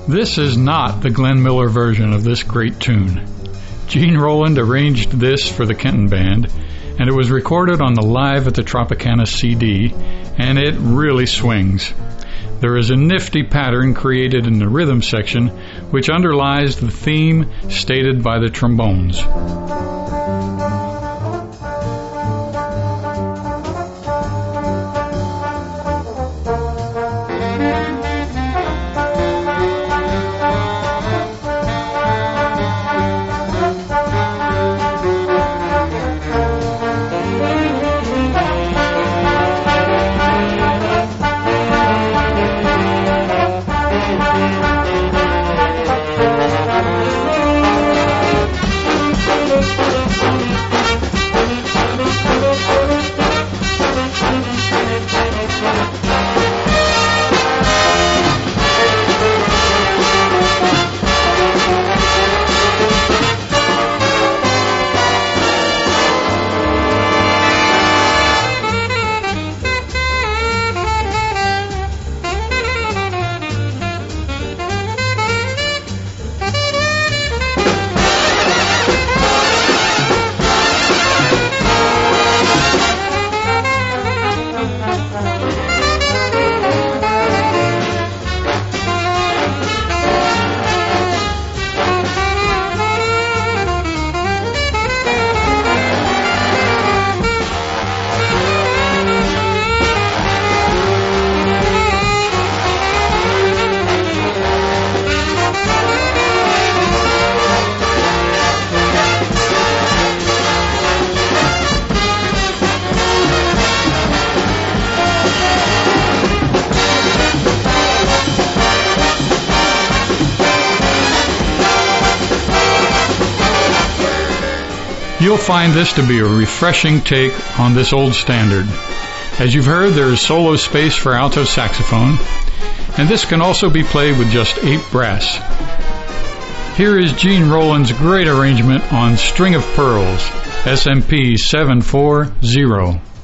This is not the Glenn Miller version of this great tune. Gene Roland arranged this for the Kenton Band, and it was recorded on the Live at the Tropicana CD, and it really swings. There is a nifty pattern created in the rhythm section which underlies the theme stated by the trombones. You'll find this to be a refreshing take on this old standard. As you've heard, there is solo space for alto saxophone, and this can also be played with just 8 brass. Here is Gene Roland's great arrangement on String of Pearls, SMP 740.